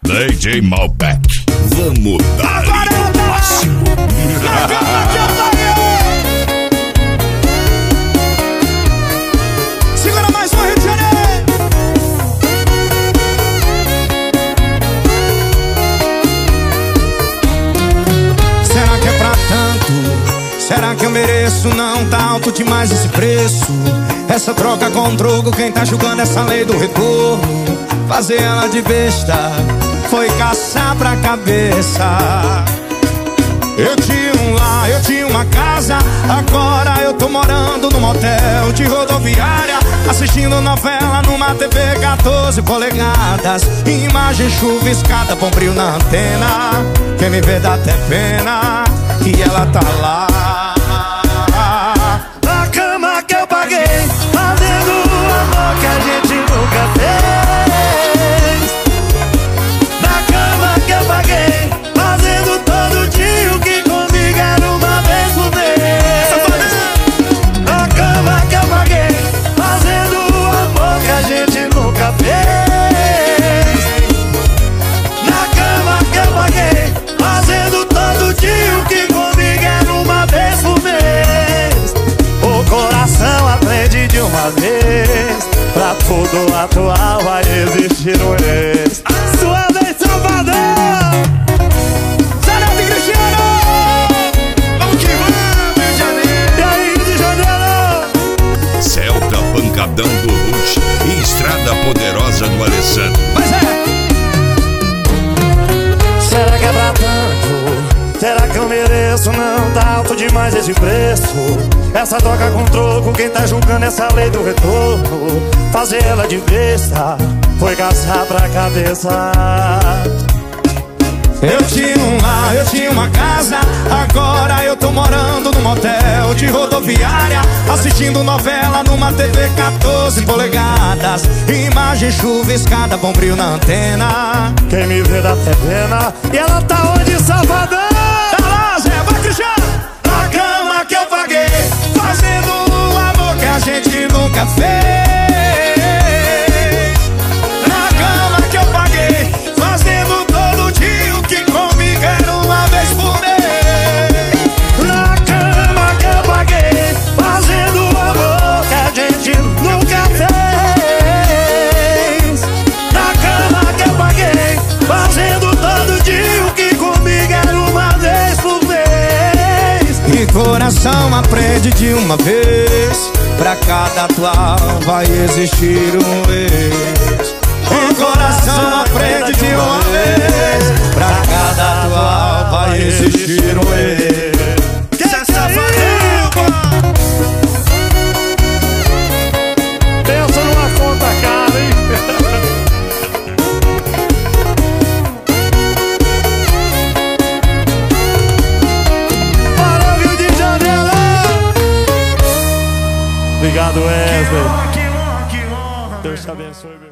DJ Malbec, vamos dar o máximo. Segura mais um, Rio de Janeiro. Será que é pra tanto? Será que eu mereço? Não tá alto demais esse preço. Essa troca com troco, quem tá julgando essa lei do retorno? Fazer ela de besta foi caçar pra cabeça. Eu tinha um lar, eu tinha uma casa, agora eu tô morando num motel de rodoviária, assistindo novela numa TV 14 polegadas. Imagem chuviscada, bombril na antena. Quem me vê dá até pena, e ela tá lá na cama que eu paguei, fazendo o amor que a gente nunca fez. Na cama que eu paguei, fazendo todo dia o que comigo era uma vez por mês. Na cama que eu paguei, fazendo o amor que a gente nunca fez. Na cama que eu paguei, fazendo todo dia o que comigo era uma vez por mês. O coração aprende de uma vez, pra todo atual vai existir um ex. Sua vez, Salvador! Sarete e Cristiano! Vamos que vamos, Rio de Janeiro! E aí, Rio de Janeiro? Celta pancadão do Rush e Estrada Poderosa do Alessandro. Pois é! Será que é pra tanto? Será que eu mereço? Não tá alto demais esse preço. Essa troca com troco, quem tá julgando essa lei do retorno? Fazer ela de besta foi caçar pra cabeça. Eu tinha um lar, eu tinha uma casa, agora eu tô morando num motel de rodoviária, assistindo novela numa TV 14 polegadas. Imagem chuviscada, bombril na antena. Quem me vê dá até pena, e ela tá onde, Salvador? Tá lá, Zé, vai, Cristiano! Na cama que eu paguei, fazendo o amor que a gente nunca fez. Na cama que eu paguei, fazendo todo dia o que comigo era uma vez por mês. Na cama que eu paguei, fazendo o amor que a gente nunca fez. Na cama que eu paguei, fazendo todo dia o que comigo era uma vez por mês. E coração aprende de uma vez, pra cada atual vai existir um ex. O coração aprende de uma vez, pra cada atual vai existir um ex. Que safadão! Pensa numa conta cara, hein? Para Rio de Janeiro! Obrigado, Wesley. Deus te abençoe.